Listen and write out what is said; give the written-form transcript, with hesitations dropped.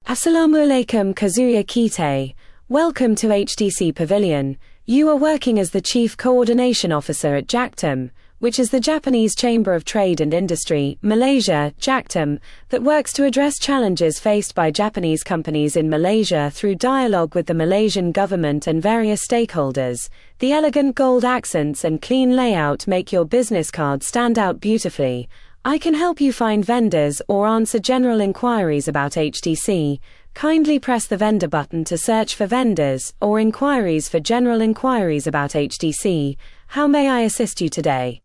Assalamu alaikum Kazuya Kite. Welcome to HTC Pavilion. You are working as the Chief Coordination Officer at JACTEM, which is the Japanese Chamber of Trade and Industry, Malaysia, JACTEM, that works to address challenges faced by Japanese companies in Malaysia through dialogue with the Malaysian government and various stakeholders. The elegant gold accents and clean layout make your business card stand out beautifully. I can help you find vendors or answer general inquiries about HTC. Kindly press the vendor button to search for vendors or inquiries for general inquiries about HTC. How may I assist you today?